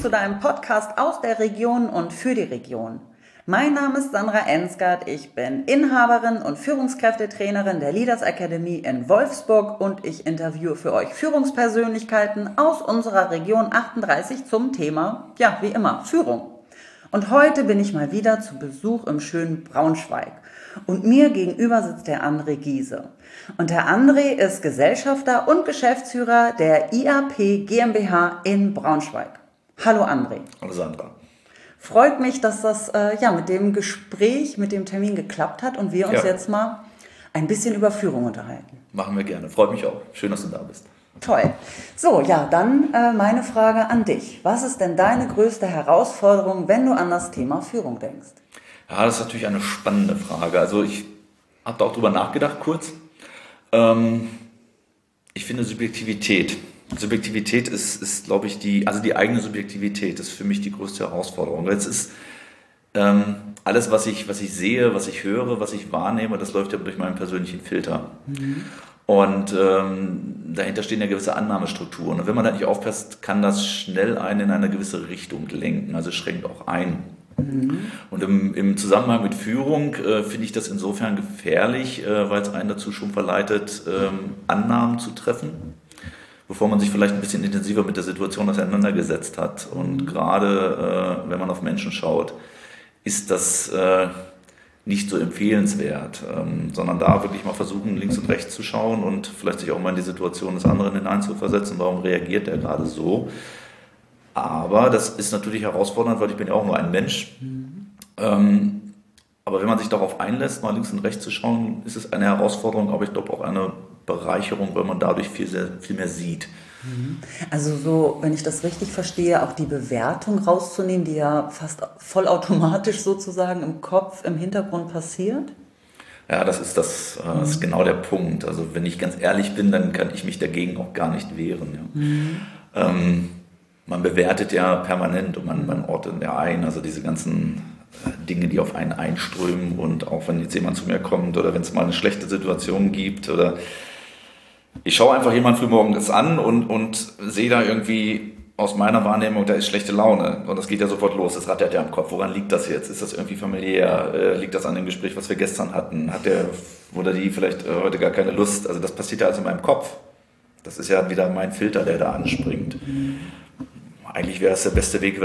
zu deinem Podcast aus der Region und für die Region. Mein Name ist Sandra Ensgard, ich bin Inhaberin und Führungskräftetrainerin der Leaders Academy in Wolfsburg und ich interviewe für euch Führungspersönlichkeiten aus unserer Region 38 zum Thema, ja wie immer, Führung. Und heute bin ich mal wieder zu Besuch im schönen Braunschweig. Und mir gegenüber sitzt der André Giese. Und der André ist Gesellschafter und Geschäftsführer der IAP GmbH in Braunschweig. Hallo André. Hallo Sandra. Freut mich, dass das mit dem Gespräch, mit dem Termin geklappt hat und wir uns jetzt mal ein bisschen über Führung unterhalten. Machen wir gerne. Freut mich auch. Schön, dass du da bist. Toll. So, ja, dann meine Frage an dich. Was ist denn deine größte Herausforderung, wenn du an das Thema Führung denkst? Ja, das ist natürlich eine spannende Frage. Also ich habe da auch drüber nachgedacht kurz. Ich finde Subjektivität ist, glaube ich, die eigene Subjektivität ist für mich die größte Herausforderung. Jetzt ist alles, was ich sehe, was ich höre, was ich wahrnehme, das läuft ja durch meinen persönlichen Filter. Mhm. Und dahinter stehen ja gewisse Annahmestrukturen. Und wenn man da nicht aufpasst, kann das schnell einen in eine gewisse Richtung lenken, also schränkt auch ein. Mhm. Und im Zusammenhang mit Führung finde ich das insofern gefährlich, weil es einen dazu schon verleitet, Annahmen zu treffen, bevor man sich vielleicht ein bisschen intensiver mit der Situation auseinandergesetzt hat. Und gerade wenn man auf Menschen schaut, ist das nicht so empfehlenswert, sondern da wirklich mal versuchen, links und rechts zu schauen und vielleicht sich auch mal in die Situation des anderen hineinzuversetzen. Warum reagiert der gerade so? Aber das ist natürlich herausfordernd, weil ich bin ja auch nur ein Mensch. Mhm. Aber wenn man sich darauf einlässt, mal links und rechts zu schauen, ist es eine Herausforderung, aber ich glaube auch eine Bereicherung, weil man dadurch viel mehr sieht. Also so, wenn ich das richtig verstehe, auch die Bewertung rauszunehmen, die ja fast vollautomatisch sozusagen im Kopf, im Hintergrund passiert? Ja, das ist genau der Punkt. Also wenn ich ganz ehrlich bin, dann kann ich mich dagegen auch gar nicht wehren. Ja. Man bewertet ja permanent und man ordnet ja ein, also diese ganzen Dinge, die auf einen einströmen und auch wenn jetzt jemand zu mir kommt oder wenn es mal eine schlechte Situation gibt oder ich schaue einfach jemand frühmorgens an und sehe da irgendwie aus meiner Wahrnehmung, da ist schlechte Laune und das geht ja sofort los, das rattert ja im Kopf. Woran liegt das jetzt? Ist das irgendwie familiär? Liegt das an dem Gespräch, was wir gestern hatten? Hat der oder die vielleicht heute gar keine Lust? Also das passiert ja alles in meinem Kopf. Das ist ja wieder mein Filter, der da anspringt. Eigentlich wäre es der beste Weg, wenn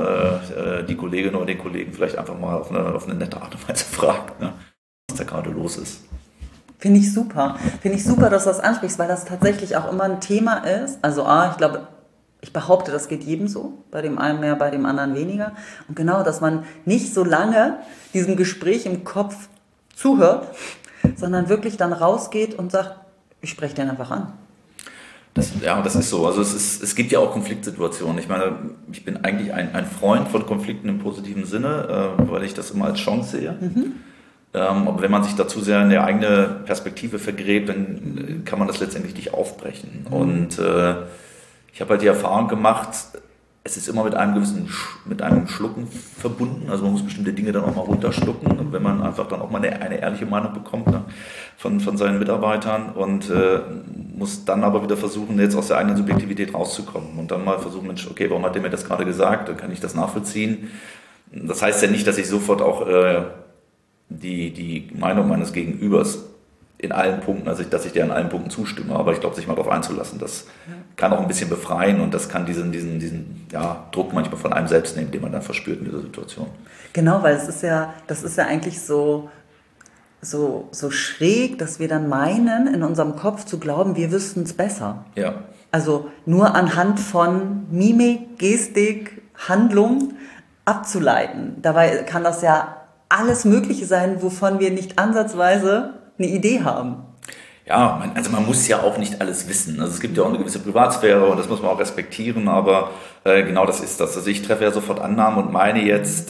man die Kollegin oder den Kollegen vielleicht einfach mal auf eine nette Art und Weise fragt, ne, was da gerade los ist. Finde ich super. Finde ich super, dass du das ansprichst, weil das tatsächlich auch immer ein Thema ist. Also ich glaube, ich behaupte, das geht jedem so. Bei dem einen mehr, bei dem anderen weniger. Und genau, dass man nicht so lange diesem Gespräch im Kopf zuhört, sondern wirklich dann rausgeht und sagt, ich spreche den einfach an. Das ist so. Also es gibt ja auch Konfliktsituationen. Ich meine, ich bin eigentlich ein Freund von Konflikten im positiven Sinne, weil ich das immer als Chance sehe. Mhm. Aber wenn man sich dazu sehr in der eigene Perspektive vergräbt, dann kann man das letztendlich nicht aufbrechen. Mhm. Und ich habe halt die Erfahrung gemacht, es ist immer mit einem Schlucken verbunden. Also man muss bestimmte Dinge dann auch mal runterschlucken. Und wenn man einfach dann auch mal eine ehrliche Meinung bekommt, ne, von seinen Mitarbeitern und muss dann aber wieder versuchen, jetzt aus der eigenen Subjektivität rauszukommen und dann mal versuchen, Mensch, okay, warum hat der mir das gerade gesagt? Dann kann ich das nachvollziehen. Das heißt ja nicht, dass ich sofort auch die Meinung meines Gegenübers in allen Punkten, also dass ich dir in allen Punkten zustimme, aber ich glaube, sich mal darauf einzulassen, das kann auch ein bisschen befreien und das kann diesen Druck manchmal von einem selbst nehmen, den man dann verspürt in dieser Situation. Genau, weil das ist ja eigentlich so schräg, dass wir dann meinen, in unserem Kopf zu glauben, wir wüssten es besser. Ja. Also nur anhand von Mimik, Gestik, Handlung abzuleiten. Dabei kann das ja alles Mögliche sein, wovon wir nicht ansatzweise eine Idee haben. Ja, man muss ja auch nicht alles wissen. Also es gibt ja auch eine gewisse Privatsphäre und das muss man auch respektieren, aber genau das ist das. Also ich treffe ja sofort Annahmen und meine jetzt,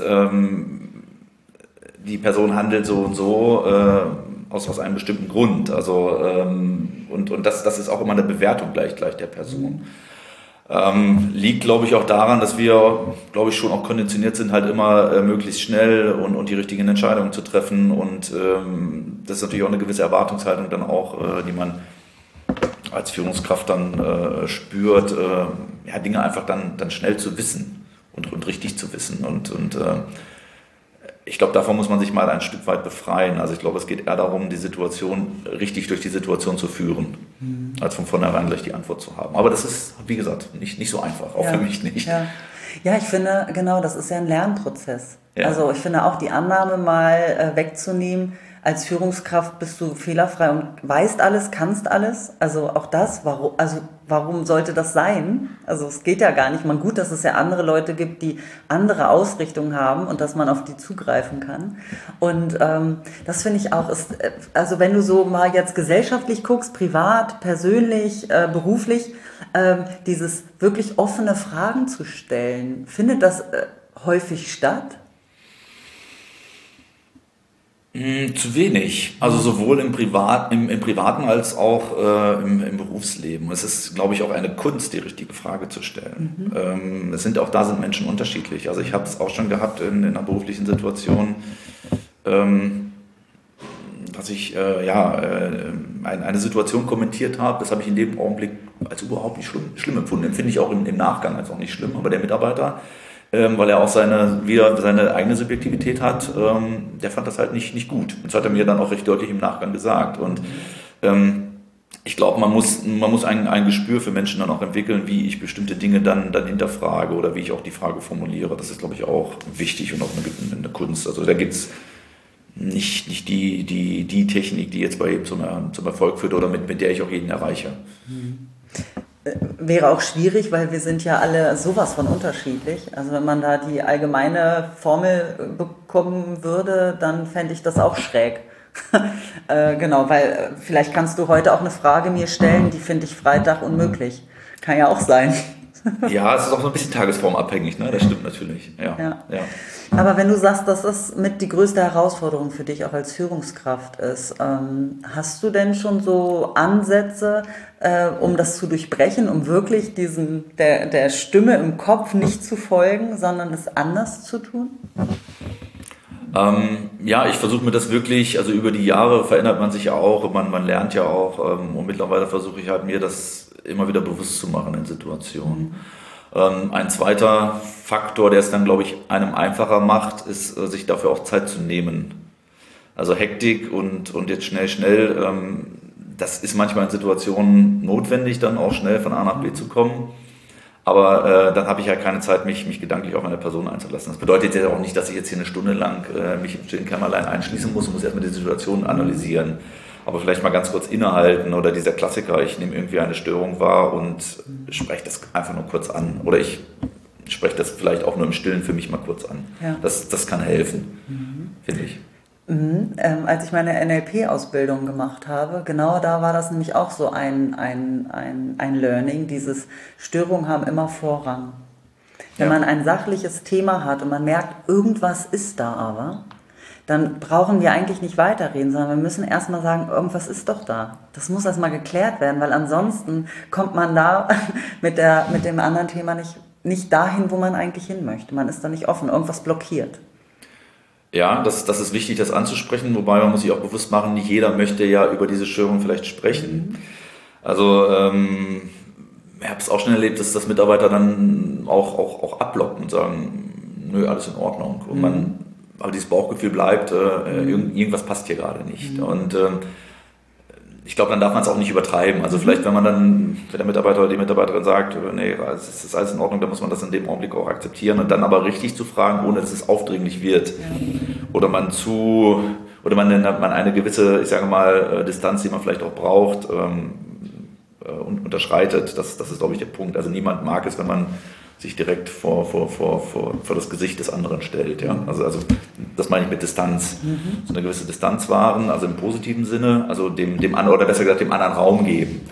die Person handelt so und so aus einem bestimmten Grund. Also und das ist auch immer eine Bewertung gleich der Person. Liegt, glaube ich, auch daran, dass wir, glaube ich, schon auch konditioniert sind, halt immer möglichst schnell und die richtigen Entscheidungen zu treffen. Und das ist natürlich auch eine gewisse Erwartungshaltung dann auch, die man als Führungskraft dann spürt, Dinge einfach dann schnell zu wissen und richtig zu wissen. Und ich glaube, davon muss man sich mal ein Stück weit befreien. Also ich glaube, es geht eher darum, die Situation richtig durch die Situation zu führen, als von vornherein gleich die Antwort zu haben. Aber das ist, wie gesagt, nicht so einfach, auch für mich nicht. Ja, ich finde, genau, das ist ja ein Lernprozess. Ja. Also ich finde auch die Annahme mal wegzunehmen, als Führungskraft bist du fehlerfrei und weißt alles, kannst alles. Also auch das, warum sollte das sein? Also es geht ja gar nicht. Man gut, dass es ja andere Leute gibt, die andere Ausrichtungen haben und dass man auf die zugreifen kann. Und das finde ich auch, also wenn du so mal jetzt gesellschaftlich guckst, privat, persönlich, beruflich, dieses wirklich offene Fragen zu stellen, findet das häufig statt? Zu wenig. Also sowohl im Privaten als auch im Berufsleben. Es ist, glaube ich, auch eine Kunst, die richtige Frage zu stellen. Da sind Menschen unterschiedlich. Also ich habe es auch schon gehabt in einer beruflichen Situation, dass ich eine Situation kommentiert habe. Das habe ich in dem Augenblick als überhaupt nicht schlimm empfunden. Empfinde ich auch im Nachgang als auch nicht schlimm. Aber der Mitarbeiter, weil er auch seine eigene Subjektivität hat, der fand das halt nicht gut. Das hat er mir dann auch recht deutlich im Nachgang gesagt. Und ich glaube, man muss ein Gespür für Menschen dann auch entwickeln, wie ich bestimmte Dinge dann hinterfrage oder wie ich auch die Frage formuliere. Das ist, glaube ich, auch wichtig und auch eine Kunst. Also da gibt es nicht die Technik, die jetzt bei jedem zum Erfolg führt oder mit der ich auch jeden erreiche. Wäre auch schwierig, weil wir sind ja alle sowas von unterschiedlich. Also wenn man da die allgemeine Formel bekommen würde, dann fände ich das auch schräg. Genau, weil vielleicht kannst du heute auch eine Frage mir stellen, die finde ich Freitag unmöglich. Kann ja auch sein. Ja, es ist auch so ein bisschen tagesformabhängig, ne? Das stimmt natürlich. Ja. Aber wenn du sagst, dass das mit die größte Herausforderung für dich auch als Führungskraft ist, hast du denn schon so Ansätze, um das zu durchbrechen, um wirklich der Stimme im Kopf nicht zu folgen, sondern es anders zu tun? Ich versuche mir das wirklich, also über die Jahre verändert man sich ja auch, man lernt ja auch und mittlerweile versuche ich halt mir das immer wieder bewusst zu machen in Situationen. Ein zweiter Faktor, der es dann, glaube ich, einem einfacher macht, ist, sich dafür auch Zeit zu nehmen. Also Hektik und jetzt schnell, das ist manchmal in Situationen notwendig, dann auch schnell von A nach B zu kommen. Aber dann habe ich ja keine Zeit, mich gedanklich auf eine Person einzulassen. Das bedeutet ja auch nicht, dass ich jetzt hier eine Stunde lang mich im stillen Kämmerlein einschließen muss und muss erstmal die Situation analysieren. Aber vielleicht mal ganz kurz innehalten oder dieser Klassiker, ich nehme irgendwie eine Störung wahr und spreche das einfach nur kurz an. Oder ich spreche das vielleicht auch nur im Stillen für mich mal kurz an. Ja. Das kann helfen, finde ich. Als ich meine NLP-Ausbildung gemacht habe, genau da war das nämlich auch so ein Learning, dieses Störungen haben immer Vorrang. Wenn man ein sachliches Thema hat und man merkt, irgendwas ist da aber, dann brauchen wir eigentlich nicht weiterreden, sondern wir müssen erstmal sagen, irgendwas ist doch da. Das muss erstmal geklärt werden, weil ansonsten kommt man da mit dem anderen Thema nicht dahin, wo man eigentlich hin möchte. Man ist da nicht offen, irgendwas blockiert. Ja, das ist wichtig, das anzusprechen, wobei man muss sich auch bewusst machen, nicht jeder möchte ja über diese Störung vielleicht sprechen. Also ich habe es auch schon erlebt, dass Mitarbeiter dann auch abblocken und sagen, nö, alles in Ordnung. Und aber dieses Bauchgefühl bleibt, irgendwas passt hier gerade nicht. Und ich glaube, dann darf man es auch nicht übertreiben. Also vielleicht, wenn der Mitarbeiter oder die Mitarbeiterin sagt, nee, es ist alles in Ordnung, dann muss man das in dem Augenblick auch akzeptieren und dann aber richtig zu fragen, ohne dass es aufdringlich wird. Oder man eine gewisse, ich sage mal, Distanz, die man vielleicht auch braucht, unterschreitet. Das ist, glaube ich, der Punkt. Also niemand mag es, wenn man sich direkt vor das Gesicht des anderen stellt. Ja? Also das meine ich mit Distanz. So eine gewisse Distanz wahren, also im positiven Sinne, also dem anderen, oder besser gesagt dem anderen Raum geben.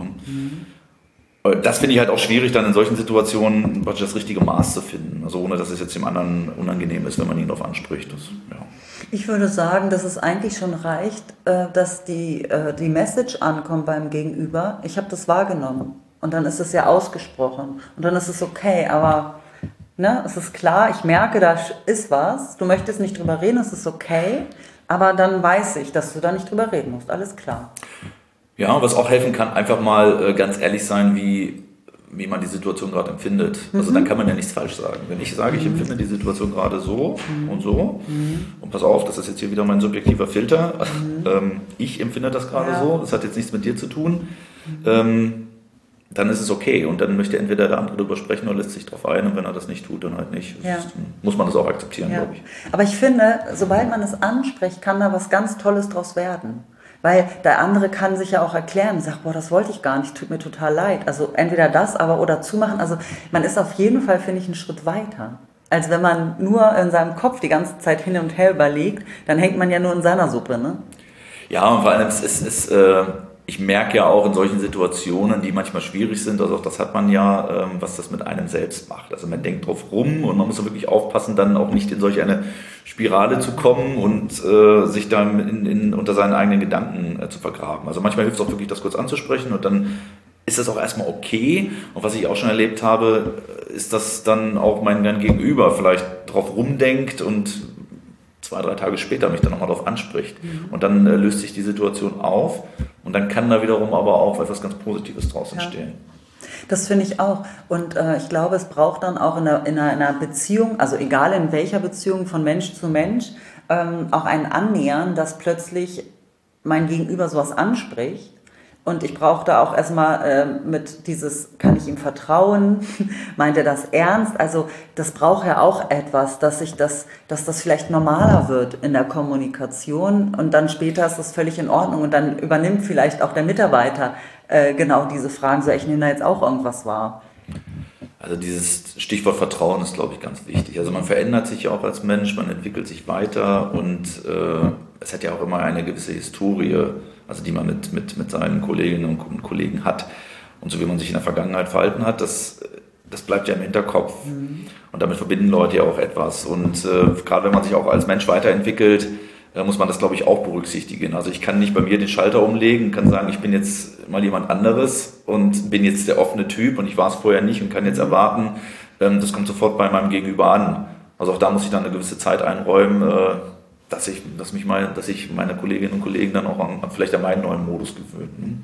Ja? Das finde ich halt auch schwierig, dann in solchen Situationen das richtige Maß zu finden. Also ohne, dass es jetzt dem anderen unangenehm ist, wenn man ihn darauf anspricht. Ich würde sagen, dass es eigentlich schon reicht, dass die Message ankommt beim Gegenüber. Ich habe das wahrgenommen. Und dann ist es ja ausgesprochen. Und dann ist es okay, aber es ist klar, ich merke, da ist was. Du möchtest nicht drüber reden, es ist okay. Aber dann weiß ich, dass du da nicht drüber reden musst. Alles klar. Ja, was auch helfen kann, einfach mal ganz ehrlich sein, wie wie man die Situation gerade empfindet. Also dann kann man ja nichts falsch sagen. Wenn ich sage, ich empfinde die Situation gerade so und so, und pass auf, das ist jetzt hier wieder mein subjektiver Filter, ich empfinde das gerade so, das hat jetzt nichts mit dir zu tun, dann ist es okay. Und dann möchte entweder der andere darüber sprechen oder lässt sich darauf ein, und wenn er das nicht tut, dann halt nicht. Ja. Muss man das auch akzeptieren, glaube ich. Aber ich finde, sobald man es anspricht, kann da was ganz Tolles draus werden. Weil der andere kann sich ja auch erklären, sagt, boah, das wollte ich gar nicht, tut mir total leid. Also entweder das, aber oder zumachen. Also man ist auf jeden Fall, finde ich, einen Schritt weiter. Als wenn man nur in seinem Kopf die ganze Zeit hin und her überlegt, dann hängt man ja nur in seiner Suppe, ne? Ja, und vor allem, ich merke ja auch in solchen Situationen, die manchmal schwierig sind, also auch das hat man ja, was das mit einem selbst macht. Also man denkt drauf rum und man muss wirklich aufpassen, dann auch nicht in solch eine Spirale zu kommen und sich dann unter seinen eigenen Gedanken zu vergraben. Also manchmal hilft es auch wirklich, das kurz anzusprechen, und dann ist das auch erstmal okay. Und was ich auch schon erlebt habe, ist, dass dann auch mein Gegenüber vielleicht drauf rumdenkt und 2-3 Tage später mich dann nochmal darauf anspricht. Und dann löst sich die Situation auf, und dann kann da wiederum aber auch etwas ganz Positives draus entstehen. Das finde ich auch. Und ich glaube, es braucht dann auch in einer Beziehung, also egal in welcher Beziehung von Mensch zu Mensch, auch ein Annähern, dass plötzlich mein Gegenüber sowas anspricht. Und ich brauchte auch erstmal mit dieses, kann ich ihm vertrauen? Meint er das ernst? Also das braucht ja auch etwas, dass das vielleicht normaler wird in der Kommunikation, und dann später ist das völlig in Ordnung, und dann übernimmt vielleicht auch der Mitarbeiter genau diese Fragen, so ich nehme da jetzt auch irgendwas wahr. Also dieses Stichwort Vertrauen ist, glaube ich, ganz wichtig. Also man verändert sich ja auch als Mensch, man entwickelt sich weiter, und es hat ja auch immer eine gewisse Historie, also die man mit seinen Kolleginnen und Kollegen hat. Und so wie man sich in der Vergangenheit verhalten hat, das bleibt ja im Hinterkopf. Und damit verbinden Leute ja auch etwas. Und gerade wenn man sich auch als Mensch weiterentwickelt, muss man das, glaube ich, auch berücksichtigen. Also ich kann nicht bei mir den Schalter umlegen, kann sagen, ich bin jetzt mal jemand anderes und bin jetzt der offene Typ und ich war es vorher nicht und kann jetzt erwarten, das kommt sofort bei meinem Gegenüber an. Also auch da muss ich dann eine gewisse Zeit einräumen, dass ich meine Kolleginnen und Kollegen dann auch vielleicht an meinen neuen Modus gewöhnen.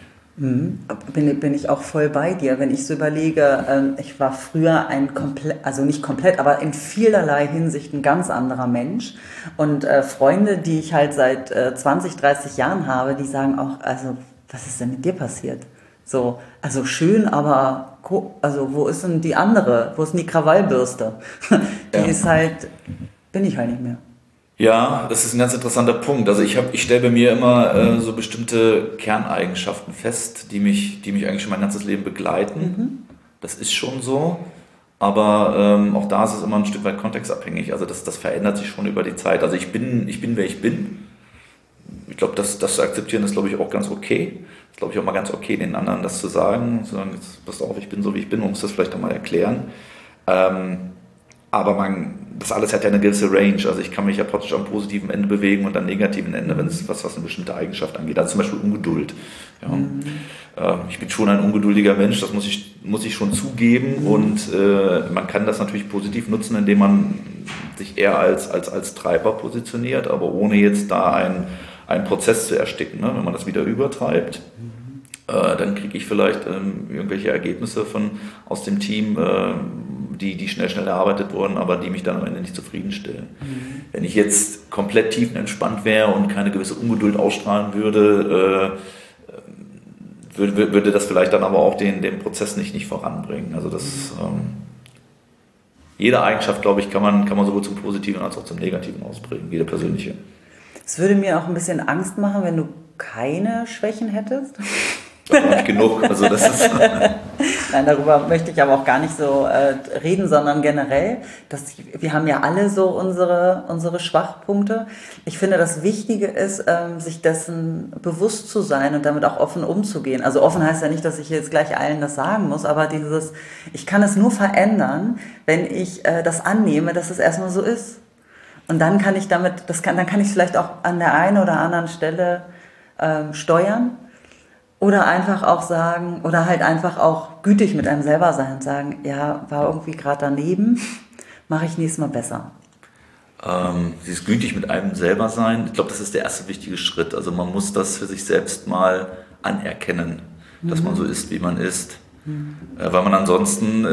Bin ich auch voll bei dir, wenn ich so überlege, ich war früher also nicht komplett, aber in vielerlei Hinsicht ein ganz anderer Mensch, und Freunde, die ich halt seit 20, 30 Jahren habe, die sagen auch, also was ist denn mit dir passiert? So, also schön, aber also wo ist denn die andere? Wo ist denn die Krawallbürste? Die ist halt, bin ich halt nicht mehr. Ja, das ist ein ganz interessanter Punkt. Also ich stelle bei mir immer so bestimmte Kerneigenschaften fest, die mich eigentlich schon mein ganzes Leben begleiten. Das ist schon so, aber auch da ist es immer ein Stück weit kontextabhängig. Also das verändert sich schon über die Zeit. Also ich bin, wer ich bin. Ich glaube, das zu akzeptieren ist, glaube ich, auch ganz okay. Ist, glaube ich, auch mal ganz okay, den anderen das zu sagen. Zu sagen, jetzt passt auf, ich bin so, wie ich bin. Man muss das vielleicht auch mal erklären. Aber das alles hat ja eine gewisse Range. Also ich kann mich ja praktisch am positiven Ende bewegen und am negativen Ende, wenn es was eine bestimmte Eigenschaft angeht. Also zum Beispiel Ungeduld. Ja. Ich bin schon ein ungeduldiger Mensch, das muss ich schon zugeben. Und man kann das natürlich positiv nutzen, indem man sich eher als Treiber positioniert, aber ohne jetzt da einen Prozess zu ersticken. Ne? Wenn man das wieder übertreibt, dann kriege ich vielleicht irgendwelche Ergebnisse aus dem Team, die schnell erarbeitet wurden, aber die mich dann am Ende nicht zufriedenstellen. Wenn ich jetzt komplett tiefenentspannt wäre und keine gewisse Ungeduld ausstrahlen würde, würde das vielleicht dann aber auch den Prozess nicht voranbringen. Also jede Eigenschaft, glaube ich, kann man sowohl zum Positiven als auch zum Negativen ausprägen, jede persönliche. Es würde mir auch ein bisschen Angst machen, wenn du keine Schwächen hättest. Das habe ich genug. Also das ist Nein, darüber möchte ich aber auch gar nicht so reden, sondern generell, wir haben ja alle so unsere Schwachpunkte. Ich finde, das Wichtige ist, sich dessen bewusst zu sein und damit auch offen umzugehen. Also offen heißt ja nicht, dass ich jetzt gleich allen das sagen muss, aber ich kann es nur verändern, wenn ich das annehme, dass es erstmal so ist. Und dann kann ich dann kann ich vielleicht auch an der einen oder anderen Stelle steuern. Oder einfach auch sagen, oder halt einfach auch gütig mit einem selber sein und sagen, ja, war irgendwie gerade daneben, mache ich nächstes Mal besser. Dieses gütig mit einem selber sein, ich glaube, das ist der erste wichtige Schritt. Also man muss das für sich selbst mal anerkennen, dass man so ist, wie man ist. Weil man ansonsten,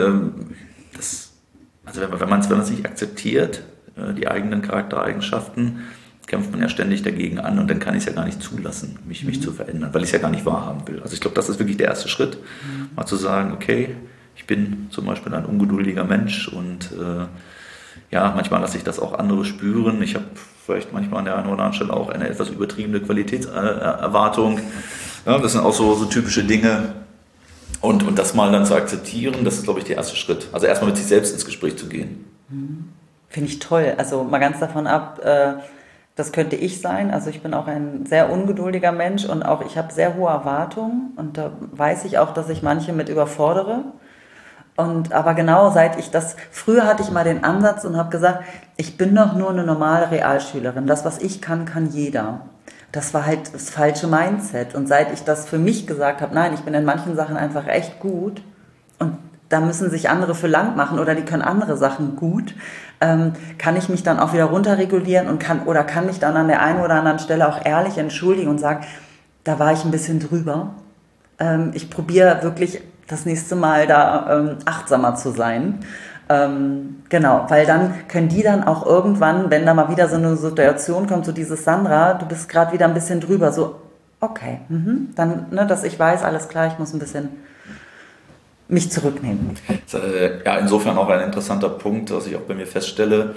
wenn man es nicht akzeptiert, die eigenen Charaktereigenschaften, kämpft man ja ständig dagegen an und dann kann ich es ja gar nicht zulassen, mich zu verändern, weil ich es ja gar nicht wahrhaben will. Also ich glaube, das ist wirklich der erste Schritt, mal zu sagen, okay, ich bin zum Beispiel ein ungeduldiger Mensch und manchmal lasse ich das auch andere spüren. Ich habe vielleicht manchmal an der einen oder anderen Stelle auch eine etwas übertriebene Qualitätserwartung. Ja, das sind auch so typische Dinge. Und das mal dann zu akzeptieren, das ist, glaube ich, der erste Schritt. Also erstmal mit sich selbst ins Gespräch zu gehen. Finde ich toll. Also mal ganz davon ab, das könnte ich sein. Also ich bin auch ein sehr ungeduldiger Mensch und auch ich habe sehr hohe Erwartungen. Und da weiß ich auch, dass ich manche mit überfordere. Aber genau früher hatte ich mal den Ansatz und habe gesagt, ich bin doch nur eine normale Realschülerin. Das, was ich kann, kann jeder. Das war halt das falsche Mindset. Und seit ich das für mich gesagt habe, nein, ich bin in manchen Sachen einfach echt gut und da müssen sich andere für lang machen oder die können andere Sachen gut, kann ich mich dann auch wieder runterregulieren und kann mich dann an der einen oder anderen Stelle auch ehrlich entschuldigen und sagen, da war ich ein bisschen drüber. Ich probiere wirklich das nächste Mal da achtsamer zu sein. Genau, weil dann können die dann auch irgendwann, wenn da mal wieder so eine Situation kommt, so dieses Sandra, du bist gerade wieder ein bisschen drüber, so okay, dann, dass ich weiß, alles klar, ich muss ein bisschen mich zurücknehmen. Insofern auch ein interessanter Punkt, was ich auch bei mir feststelle,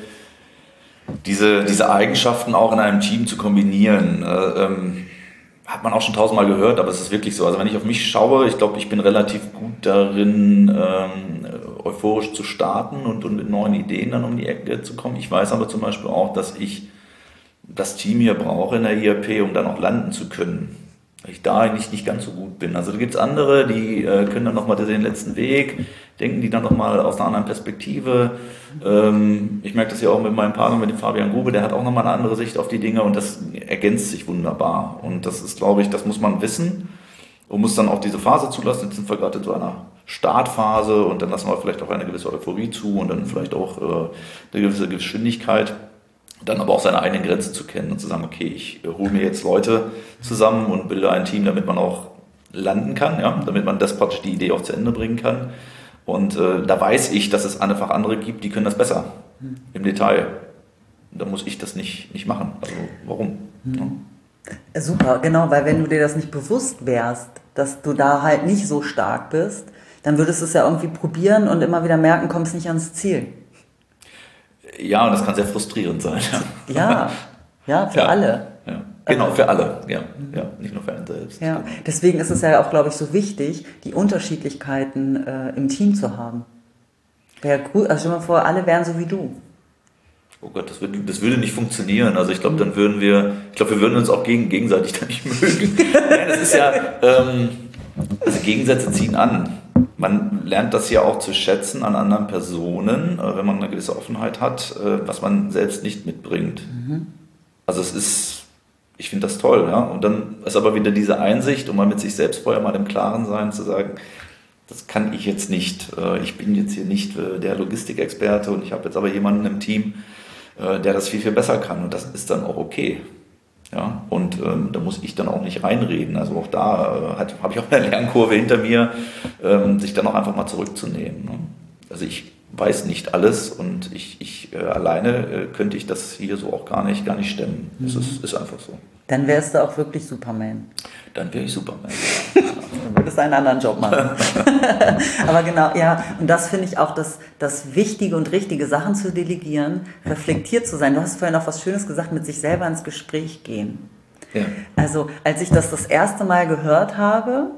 diese Eigenschaften auch in einem Team zu kombinieren. Hat man auch schon tausendmal gehört, aber es ist wirklich so. Also wenn ich auf mich schaue, ich glaube, ich bin relativ gut darin, euphorisch zu starten und mit neuen Ideen dann um die Ecke zu kommen. Ich weiß aber zum Beispiel auch, dass ich das Team hier brauche in der IAP, um dann auch landen zu können. Weil ich da eigentlich nicht ganz so gut bin. Also da gibt es andere, die können dann nochmal den letzten Weg, denken die dann nochmal aus einer anderen Perspektive. Ich merke das ja auch mit meinem Partner, mit dem Fabian Grube, der hat auch nochmal eine andere Sicht auf die Dinge und das ergänzt sich wunderbar. Und das ist, glaube ich, das muss man wissen und muss dann auch diese Phase zulassen. Jetzt sind wir gerade in so einer Startphase und dann lassen wir vielleicht auch eine gewisse Euphorie zu und dann vielleicht auch eine gewisse Geschwindigkeit. Dann aber auch seine eigenen Grenzen zu kennen und zu sagen, okay, ich hole mir jetzt Leute zusammen und bilde ein Team, damit man auch landen kann, ja? Damit man das praktisch die Idee auch zu Ende bringen kann. Und da weiß ich, dass es einfach andere gibt, die können das besser im Detail. Da muss ich das nicht machen. Also warum? Ja. Super, genau, weil wenn du dir das nicht bewusst wärst, dass du da halt nicht so stark bist, dann würdest du es ja irgendwie probieren und immer wieder merken, kommst nicht ans Ziel. Ja, und das kann sehr frustrierend sein. Ja, für alle. Ja. Genau, für alle, ja, nicht nur für einen selbst. Ja. Deswegen ist es ja auch, glaube ich, so wichtig, die Unterschiedlichkeiten im Team zu haben. Wäre gut, also stell dir mal vor, alle wären so wie du. Oh Gott, das würde nicht funktionieren. Also ich glaube, wir würden uns auch gegenseitig da nicht mögen. Nein, das ist ja, also Gegensätze ziehen an. Man lernt das ja auch zu schätzen an anderen Personen, wenn man eine gewisse Offenheit hat, was man selbst nicht mitbringt. Also ich finde das toll. Ja? Und dann ist aber wieder diese Einsicht, um mal mit sich selbst vorher mal im Klaren sein, zu sagen, das kann ich jetzt nicht. Ich bin jetzt hier nicht der Logistikexperte und ich habe jetzt aber jemanden im Team, der das viel, viel besser kann. Und das ist dann auch okay. Ja, und da muss ich dann auch nicht reinreden. Also auch da habe ich auch eine Lernkurve hinter mir, sich dann auch einfach mal zurückzunehmen. Ne? Also ich weiß nicht alles und ich alleine könnte ich das hier so auch gar nicht stemmen. Das ist einfach so. Dann wärst du auch wirklich Superman. Dann wäre ich Superman. Dann würdest du einen anderen Job machen. Aber genau, ja, und das finde ich auch, das Wichtige und Richtige, Sachen zu delegieren, reflektiert zu sein. Du hast vorhin auch was Schönes gesagt, mit sich selber ins Gespräch gehen. Ja. Also, als ich das erste Mal gehört habe,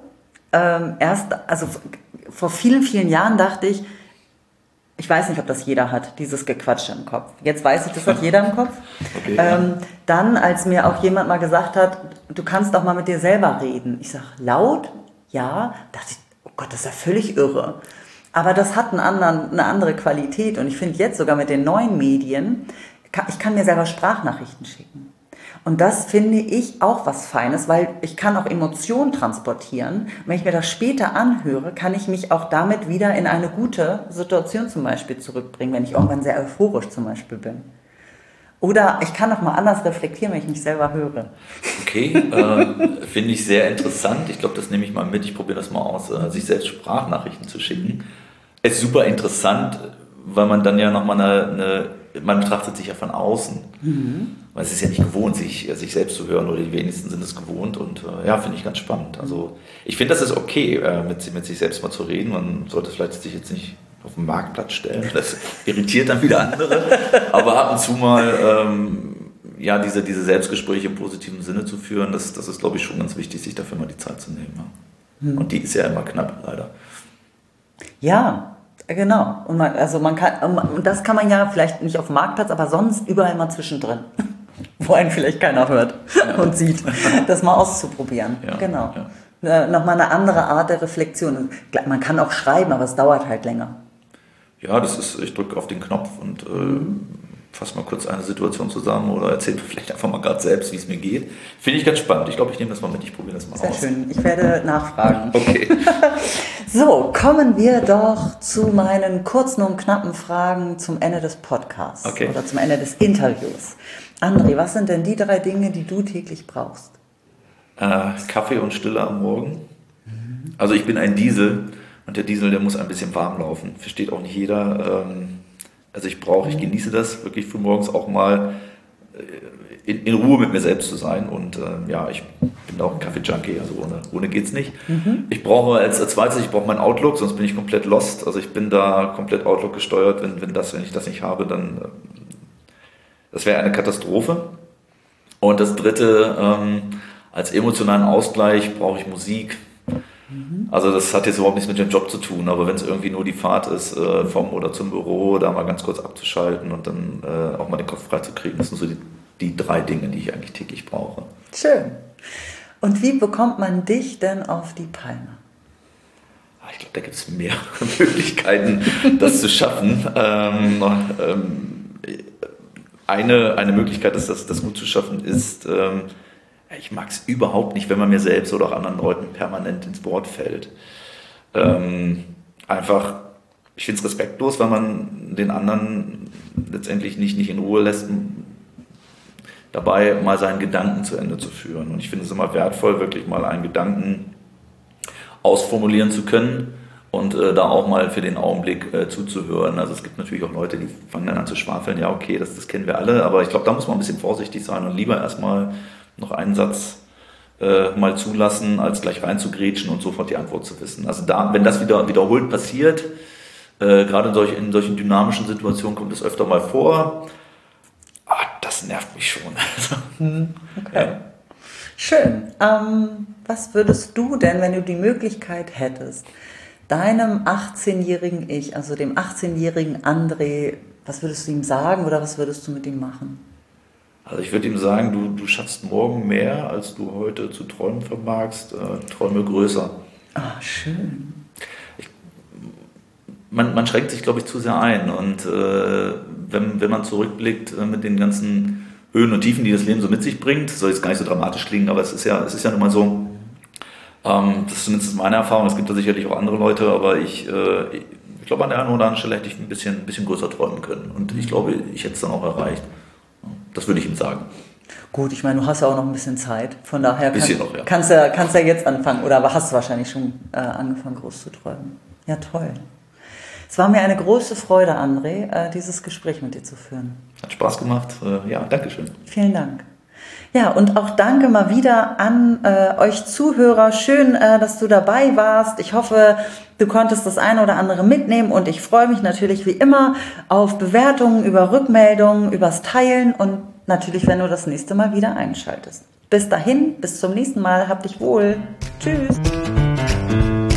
vor vielen, vielen Jahren dachte ich weiß nicht, ob das jeder hat, dieses Gequatsche im Kopf. Jetzt weiß ich, das hat jeder im Kopf. Okay, dann, als mir auch jemand mal gesagt hat, du kannst auch mal mit dir selber reden. Ich sage, laut? Ja. Dachte ich, oh Gott, das ist ja völlig irre. Aber das hat eine andere Qualität. Und ich finde jetzt sogar mit den neuen Medien, ich kann mir selber Sprachnachrichten schicken. Und das finde ich auch was Feines, weil ich kann auch Emotionen transportieren. Wenn ich mir das später anhöre, kann ich mich auch damit wieder in eine gute Situation zum Beispiel zurückbringen, wenn ich irgendwann sehr euphorisch zum Beispiel bin. Oder ich kann noch mal anders reflektieren, wenn ich mich selber höre. Okay, finde ich sehr interessant. Ich glaube, das nehme ich mal mit. Ich probiere das mal aus, sich selbst Sprachnachrichten zu schicken. Es ist super interessant, weil man dann ja nochmal man betrachtet sich ja von außen. Weil es ist ja nicht gewohnt, sich selbst zu hören, oder die wenigsten sind es gewohnt. Und ja, finde ich ganz spannend. Also ich finde, das ist okay, mit sich selbst mal zu reden. Man sollte vielleicht sich jetzt nicht auf den Marktplatz stellen. Das irritiert dann wieder andere. Aber ab und zu mal ja, diese Selbstgespräche im positiven Sinne zu führen, das ist, glaube ich, schon ganz wichtig, sich dafür mal die Zeit zu nehmen. Ja. Und die ist ja immer knapp, leider. Ja, genau. Und das kann man ja vielleicht nicht auf dem Marktplatz, aber sonst überall mal zwischendrin, wo einen vielleicht keiner hört und sieht, das mal auszuprobieren. Ja, genau. Ja. Nochmal eine andere Art der Reflexion. Man kann auch schreiben, aber es dauert halt länger. Ja, ich drücke auf den Knopf und fasse mal kurz eine Situation zusammen oder erzähle vielleicht einfach mal gerade selbst, wie es mir geht. Finde ich ganz spannend. Ich glaube, ich nehme das mal mit. Ich probiere das mal aus. Sehr schön. Ich werde nachfragen. Okay. So, kommen wir doch zu meinen kurzen und knappen Fragen zum Ende des Podcasts oder zum Ende des Interviews. André, was sind denn die 3 Dinge, die du täglich brauchst? Kaffee und Stille am Morgen. Also ich bin ein Diesel und der Diesel, der muss ein bisschen warm laufen. Versteht auch nicht jeder. Also ich genieße das wirklich frühmorgens auch mal in Ruhe mit mir selbst zu sein. Und ja, ich bin auch ein Kaffee-Junkie, also ohne geht's nicht. Ich brauche als zweites, ich brauche meinen Outlook, sonst bin ich komplett lost. Also ich bin da komplett Outlook gesteuert. Wenn ich das nicht habe, dann das wäre eine Katastrophe. Und das dritte, als emotionalen Ausgleich brauche ich Musik. Also das hat jetzt überhaupt nichts mit dem Job zu tun, aber wenn es irgendwie nur die Fahrt ist, vom oder zum Büro, da mal ganz kurz abzuschalten und dann auch mal den Kopf frei zu kriegen, das sind so die 3 Dinge, die ich eigentlich täglich brauche. Schön. Und wie bekommt man dich denn auf die Palme? Ich glaube, da gibt es mehrere Möglichkeiten, das zu schaffen. Eine Möglichkeit, das gut zu schaffen, ist, ich mag es überhaupt nicht, wenn man mir selbst oder auch anderen Leuten permanent ins Wort fällt. Einfach, ich finde es respektlos, wenn man den anderen letztendlich nicht in Ruhe lässt, dabei mal seinen Gedanken zu Ende zu führen. Und ich finde es immer wertvoll, wirklich mal einen Gedanken ausformulieren zu können und da auch mal für den Augenblick zuzuhören. Also es gibt natürlich auch Leute, die fangen dann an zu schwafeln. Ja, okay, das kennen wir alle, aber ich glaube, da muss man ein bisschen vorsichtig sein und lieber erstmal noch einen Satz mal zulassen, als gleich reinzugrätschen und sofort die Antwort zu wissen. Also wenn das wiederholt passiert, gerade in solchen dynamischen Situationen kommt es öfter mal vor, das nervt mich schon. Okay. Ja. Schön. Was würdest du denn, wenn du die Möglichkeit hättest, deinem 18-jährigen Ich, also dem 18-jährigen André, was würdest du ihm sagen oder was würdest du mit ihm machen? Also ich würde ihm sagen, du schaffst morgen mehr, als du heute zu träumen vermagst. Träume größer. Schön. Man schränkt sich, glaube ich, zu sehr ein. Und wenn man zurückblickt mit den ganzen Höhen und Tiefen, die das Leben so mit sich bringt, soll jetzt gar nicht so dramatisch klingen, aber es ist ja nun mal so, das ist zumindest meine Erfahrung, es gibt da sicherlich auch andere Leute, aber ich glaube, an der einen oder anderen Stelle hätte ich ein bisschen größer träumen können. Und ich glaube, ich hätte es dann auch erreicht. Das würde ich ihm sagen. Gut, ich meine, du hast ja auch noch ein bisschen Zeit. Von daher ja. kannst ja jetzt anfangen. Oder hast du wahrscheinlich schon angefangen, groß zu träumen. Ja, toll. Es war mir eine große Freude, André, dieses Gespräch mit dir zu führen. Hat Spaß gemacht. Ja, danke schön. Vielen Dank. Ja, und auch danke mal wieder an euch Zuhörer. Schön, dass du dabei warst. Ich hoffe, du konntest das eine oder andere mitnehmen und ich freue mich natürlich wie immer auf Bewertungen, über Rückmeldungen, übers Teilen und natürlich, wenn du das nächste Mal wieder einschaltest. Bis dahin, bis zum nächsten Mal. Hab dich wohl. Tschüss.